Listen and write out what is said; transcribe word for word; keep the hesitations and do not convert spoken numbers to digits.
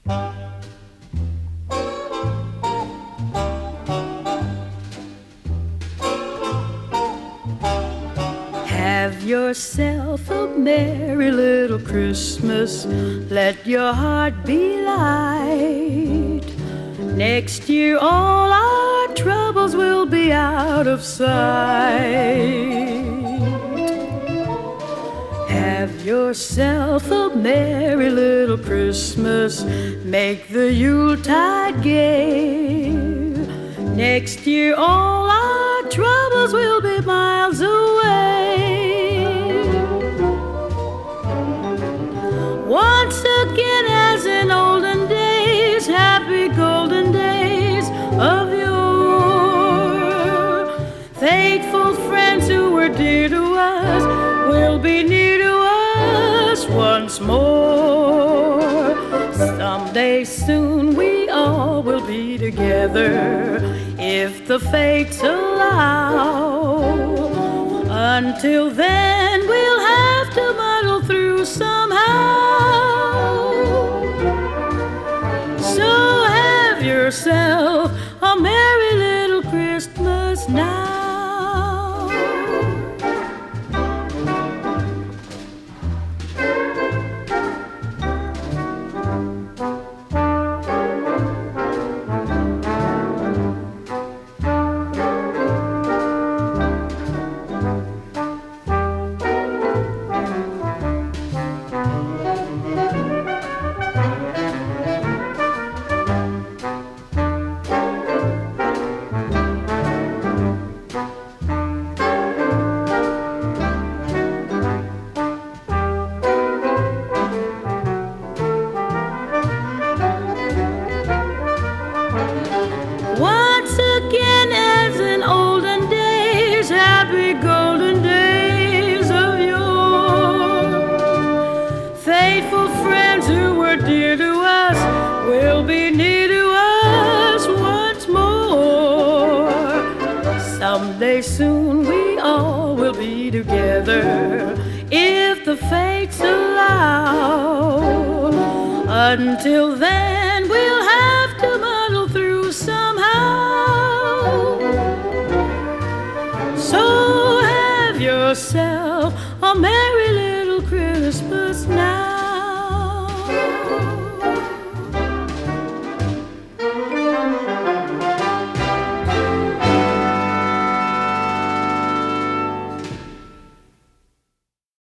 Have yourself a merry little Christmas. Let your heart be light. Next year all our troubles will be out of sight. Have yourself a merry little Christmas. Make the Yuletide gay. Next year all our troubles will be miles away. Once again, as in olden days, happy golden days of yore, faithful friends who were dear to us will be near to us once more. Someday soon we all will be together, if the fates allow. Until then we'll have to muddle through somehow. So have yourself a merry little Christmas now. Once again, as in olden days, happy golden days of yore, faithful friends who were dear to us will be near to us once more. Someday soon we all will be together, if the fates allow. Until then we'll have to muddle through somehow. So have yourself